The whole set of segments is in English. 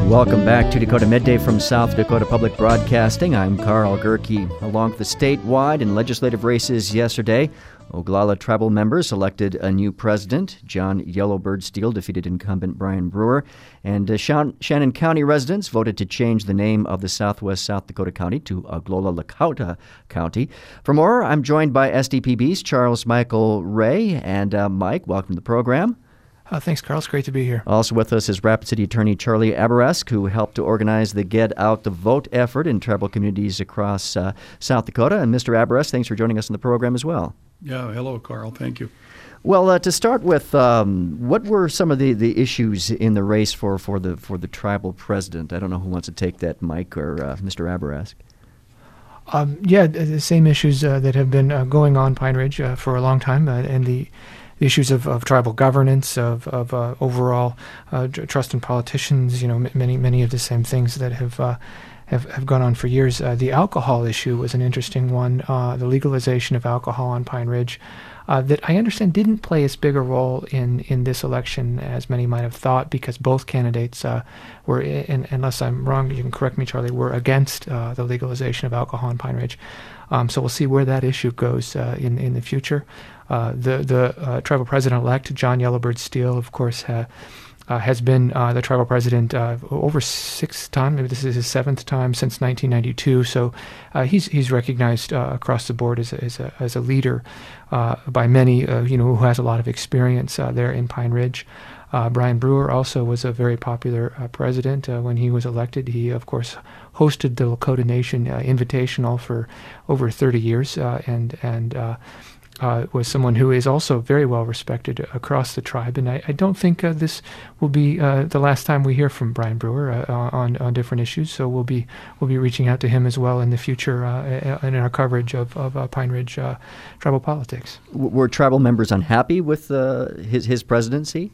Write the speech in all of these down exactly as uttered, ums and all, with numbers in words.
Welcome back to Dakota Midday from South Dakota Public Broadcasting. I'm Carl Gerke. Along with the statewide and legislative races yesterday, Oglala tribal members elected a new president. John Yellowbird Steele defeated incumbent Brian Brewer. And uh, Shan- Shannon County residents voted to change the name of the southwest South Dakota County to Oglala Lakota County. For more, I'm joined by S D P B's Charles Michael Ray. And uh, Mike, welcome to the program. Uh, thanks, Carl. It's great to be here. Also with us is Rapid City Attorney Charlie Aberesk, who helped to organize the Get Out the Vote effort in tribal communities across uh, South Dakota. And Mister Aberesk, thanks for joining us in the program as well. Yeah, hello, Carl. Thank you. Well, uh, to start with, um, what were some of the, the issues in the race for, for the for the tribal president? I don't know who wants to take that, Mike or uh, Mister Aberesk. Um, yeah, the same issues uh, that have been uh, going on Pine Ridge uh, for a long time, uh, and the The issues of, of tribal governance, of, of uh, overall uh, trust in politicians, you know, m- many many of the same things that have uh, have, have gone on for years. Uh, the alcohol issue was an interesting one. Uh, the legalization of alcohol on Pine Ridge, uh, that I understand didn't play as big a role in, in this election as many might have thought, because both candidates uh, were, in, unless I'm wrong, you can correct me, Charlie, were against uh, the legalization of alcohol on Pine Ridge. Um, so we'll see where that issue goes uh, in in the future. Uh, the the uh, tribal president-elect, John Yellowbird Steele, of course, ha, uh, has been uh, the tribal president uh, over six times. Maybe this is his seventh time since nineteen ninety-two. So uh, he's he's recognized uh, across the board as a, as a, as a leader uh, by many, uh, you know, who has a lot of experience uh, there in Pine Ridge. Uh, Brian Brewer also was a very popular uh, president uh, when he was elected. He, of course, hosted the Lakota Nation uh, Invitational for over thirty years, uh, and and uh, uh, was someone who is also very well respected across the tribe. And I, I don't think uh, this will be uh, the last time we hear from Brian Brewer uh, on on different issues. So we'll be we'll be reaching out to him as well in the future uh, in our coverage of of uh, Pine Ridge uh, tribal politics. Were tribal members unhappy with uh, his his presidency?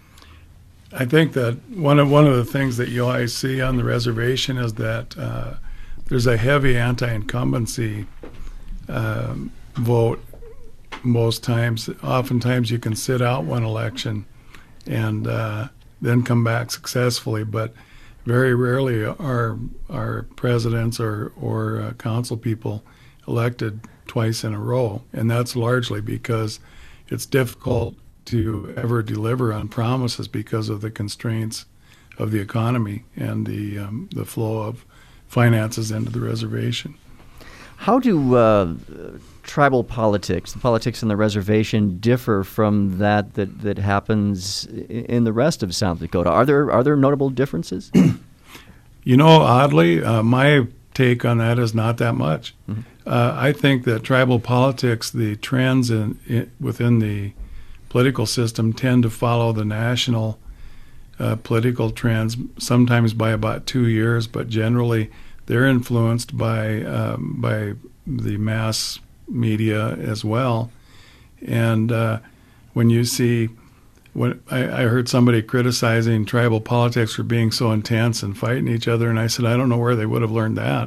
I think that one of one of the things that you always see on the reservation is that uh, there's a heavy anti-incumbency um, vote most times. Oftentimes you can sit out one election and uh, then come back successfully, but very rarely are are presidents or, or uh, council people elected twice in a row, and that's largely because it's difficult to ever deliver on promises because of the constraints of the economy and the um, the flow of finances into the reservation. How do uh, tribal politics, the politics on the reservation, differ from that, that that happens in the rest of South Dakota? Are there are there notable differences? You know, oddly, uh, my take on that is not that much. Mm-hmm. Uh, I think that tribal politics, the trends in, in within the political system tend to follow the national uh, political trends, sometimes by about two years, but generally they're influenced by um, by the mass media as well. And uh, when you see, when I, I heard somebody criticizing tribal politics for being so intense and fighting each other, and I said, I don't know where they would have learned that.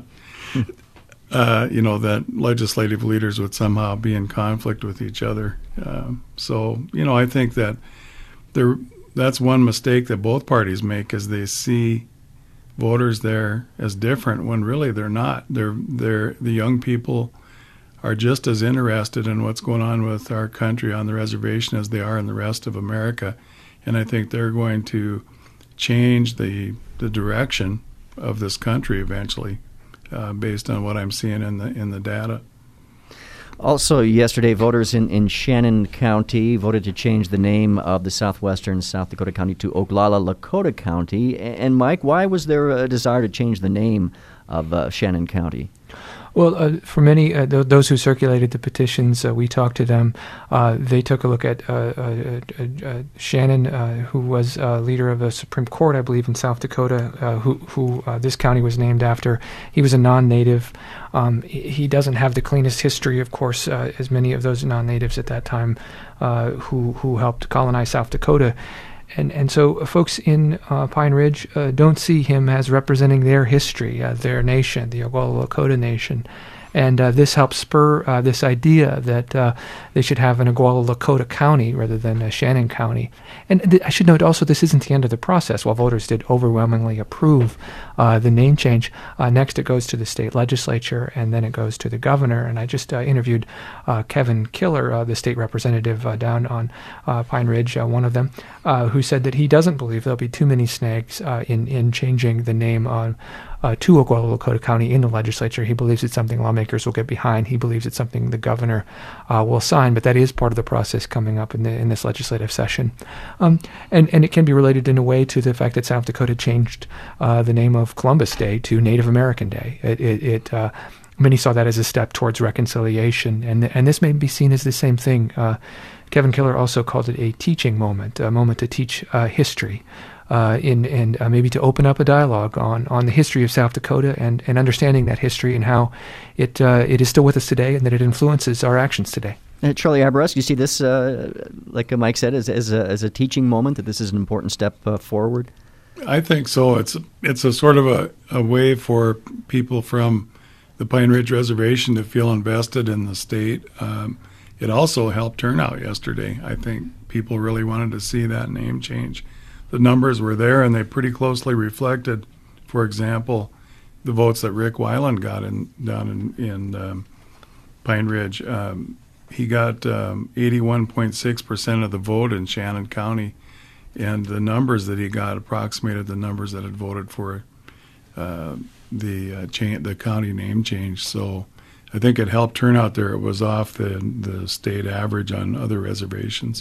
Uh, you know, that legislative leaders would somehow be in conflict with each other. Uh, so, you know, I think that there, that's one mistake that both parties make, is they see voters there as different when really they're not. They're, they're, the young people are just as interested in what's going on with our country on the reservation as they are in the rest of America. And I think they're going to change the, the direction of this country eventually. Uh, based on what I'm seeing in the in the data. Also, yesterday, voters in, in Shannon County voted to change the name of the southwestern South Dakota County to Oglala Lakota County. And Mike, why was there a desire to change the name of uh, Shannon County? Well, uh, for many, uh, th- those who circulated the petitions, uh, we talked to them. Uh, they took a look at uh, uh, uh, uh, Shannon, uh, who was uh, leader of the Supreme Court, I believe, in South Dakota, uh, who, who uh, this county was named after. He was a non-native. Um, he doesn't have the cleanest history, of course, uh, as many of those non-natives at that time uh, who who helped colonize South Dakota. And and so folks in uh, Pine Ridge uh, don't see him as representing their history, uh, their nation, the Oglala Lakota Nation. And uh, this helped spur uh, this idea that uh, they should have an Oglala Lakota County rather than uh, Shannon County. And th- I should note also this isn't the end of the process. While voters did overwhelmingly approve uh, the name change, uh, next it goes to the state legislature and then it goes to the governor. And I just uh, interviewed uh, Kevin Killer, uh, the state representative uh, down on uh, Pine Ridge, uh, one of them, uh, who said that he doesn't believe there'll be too many snags uh, in, in changing the name on Uh, to Oglala Lakota County in the legislature. He believes it's something lawmakers will get behind. He believes it's something the governor uh, will sign, but that is part of the process coming up in, the, in this legislative session. Um, and, and it can be related in a way to the fact that South Dakota changed uh, the name of Columbus Day to Native American Day. It, it, it uh, many saw that as a step towards reconciliation, and, and this may be seen as the same thing. Uh, Kevin Killer also called it a teaching moment, a moment to teach uh, history. Uh, in and uh, maybe to open up a dialogue on, on the history of South Dakota and, and understanding that history and how it uh, it is still with us today and that it influences our actions today. Uh, Charlie Abaresque, you see this, uh, like Mike said, as, as, a, as a teaching moment, that this is an important step uh, forward? I think so. It's it's a sort of a, a way for people from the Pine Ridge Reservation to feel invested in the state. Um, it also helped turnout yesterday. I think people really wanted to see that name change. The numbers were there, and they pretty closely reflected, for example, the votes that Rick Weiland got in, down in, in um, Pine Ridge. Um, he got um, eighty-one point six percent of the vote in Shannon County, and the numbers that he got approximated the numbers that had voted for uh, the uh, cha- the county name change. So I think it helped turnout there. It was off the, the state average on other reservations.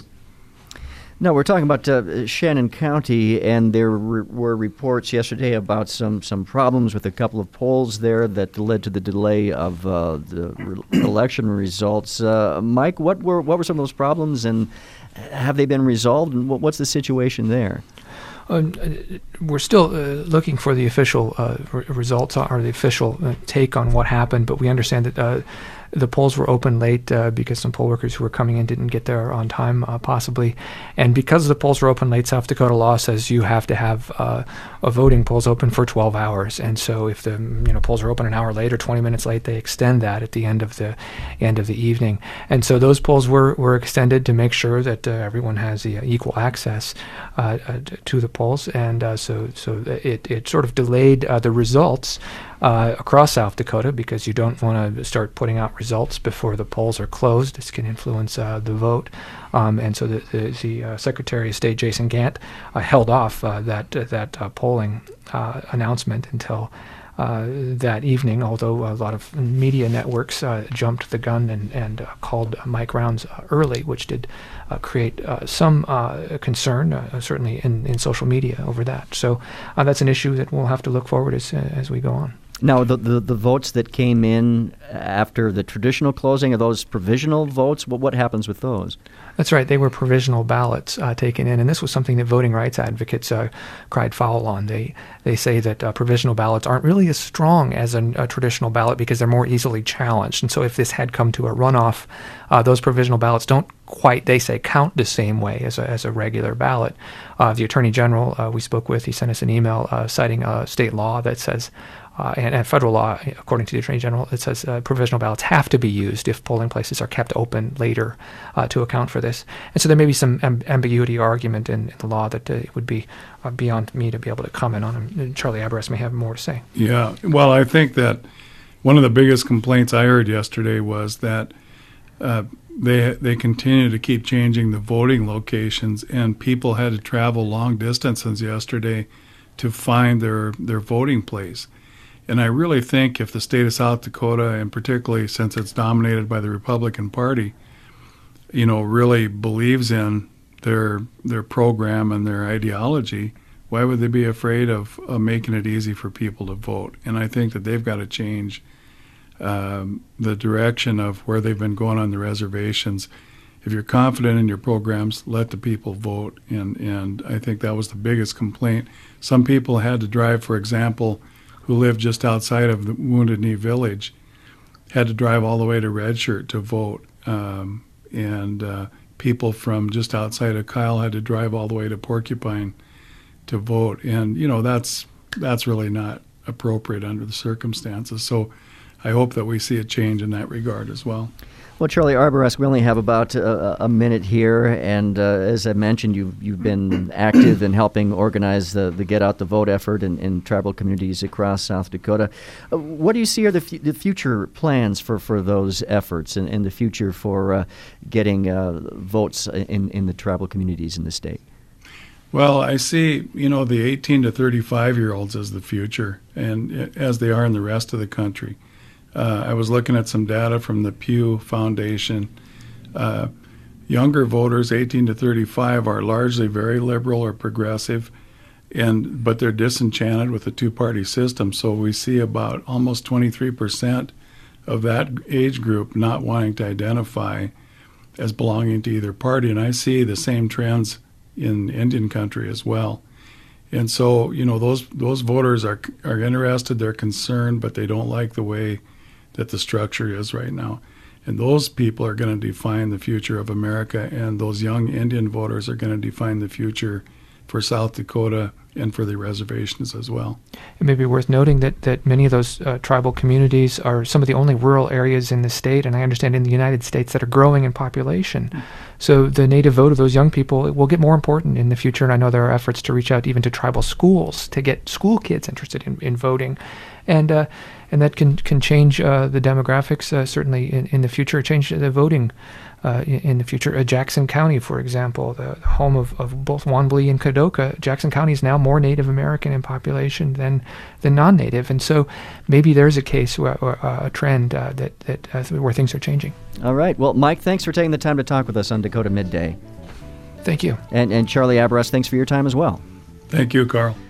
No, we're talking about uh, Shannon County, and there re- were reports yesterday about some, some problems with a couple of polls there that led to the delay of uh, the re- election results. Uh, Mike, what were what were some of those problems, and have they been resolved, and what, what's the situation there? Uh, we're still uh, looking for the official uh, re- results or the official uh, take on what happened, but we understand that uh, the polls were open late uh, because some poll workers who were coming in didn't get there on time, uh, possibly. And because the polls were open late, South Dakota law says you have to have uh, a voting polls open for twelve hours. And so if the you know polls are open an hour late or twenty minutes late, they extend that at the end of the end of the evening. And so those polls were, were extended to make sure that uh, everyone has the, uh, equal access uh, uh, to the polls. And uh, so so it, it sort of delayed uh, the results Uh, across South Dakota, because you don't want to start putting out results before the polls are closed. This can influence uh, the vote. Um, and so the, the, the uh, Secretary of State, Jason Gant, uh, held off uh, that, uh, that uh, polling uh, announcement until uh, that evening, although a lot of media networks uh, jumped the gun and, and uh, called Mike Rounds uh, early, which did uh, create uh, some uh, concern, uh, certainly in, in social media, over that. So uh, that's an issue that we'll have to look forward as, as we go on. Now, the, the the votes that came in after the traditional closing, are those provisional votes? What, what happens with those? That's right. They were provisional ballots uh, taken in, and this was something that voting rights advocates uh, cried foul on. They they say that uh, provisional ballots aren't really as strong as a, a traditional ballot because they're more easily challenged. And so if this had come to a runoff, uh, those provisional ballots don't quite, they say, count the same way as a, as a regular ballot. Uh, the Attorney General uh, we spoke with, he sent us an email uh, citing a state law that says, Uh, and, and federal law, according to the Attorney General, it says uh, provisional ballots have to be used if polling places are kept open later uh, to account for this. And so there may be some amb- ambiguity or argument in, in the law that uh, it would be uh, beyond me to be able to comment on. And Charlie Abaresque may have more to say. Yeah, well, I think that one of the biggest complaints I heard yesterday was that uh, they they continue to keep changing the voting locations, and people had to travel long distances yesterday to find their, their voting place. And I really think if the state of South Dakota, and particularly since it's dominated by the Republican Party, you know, really believes in their their program and their ideology, why would they be afraid of, of making it easy for people to vote? And I think that they've got to change um, the direction of where they've been going on the reservations. If you're confident in your programs, let the people vote. And, and I think that was the biggest complaint. Some people had to drive, for example, who lived just outside of the Wounded Knee Village, had to drive all the way to Red Shirt to vote. Um, and uh, people from just outside of Kyle had to drive all the way to Porcupine to vote. And, you know, that's that's really not appropriate under the circumstances. So I hope that we see a change in that regard as well. Well, Charlie Arboresque, we only have about a, a minute here, and uh, as I mentioned, you've, you've been active in helping organize the, the Get Out the Vote effort in, in tribal communities across South Dakota. Uh, what do you see are the, f- the future plans for, for those efforts and, and the future for uh, getting uh, votes in, in the tribal communities in the state? Well, I see, you know, the eighteen to thirty-five-year-olds as the future, and as they are in the rest of the country. Uh, I was looking at some data from the Pew Foundation. Uh, younger voters, eighteen to thirty-five, are largely very liberal or progressive, and but they're disenchanted with the two-party system. So we see about almost twenty-three percent of that age group not wanting to identify as belonging to either party. And I see the same trends in Indian country as well. And so, you know, those those voters are are interested, they're concerned, but they don't like the way that the structure is right now. And those people are going to define the future of America, and those young Indian voters are going to define the future for South Dakota and for the reservations as well. It may be worth noting that, that many of those uh, tribal communities are some of the only rural areas in the state, and I understand in the United States, that are growing in population. Mm. So the native vote of those young people will get more important in the future, and I know there are efforts to reach out even to tribal schools to get school kids interested in, in voting. And uh, and that can, can change uh, the demographics, uh, certainly in, in the future, change the voting uh, in, in the future. Uh, Jackson County, for example, the home of, of both Wanblee and Kadoka, Jackson County is now more Native American in population than than non-Native. And so maybe there's a case, where, or a trend uh, that, that uh, where things are changing. All right. Well, Mike, thanks for taking the time to talk with us on Dakota Midday. Thank you. And, and Charlie Arboresque, thanks for your time as well. Thank you, Carl.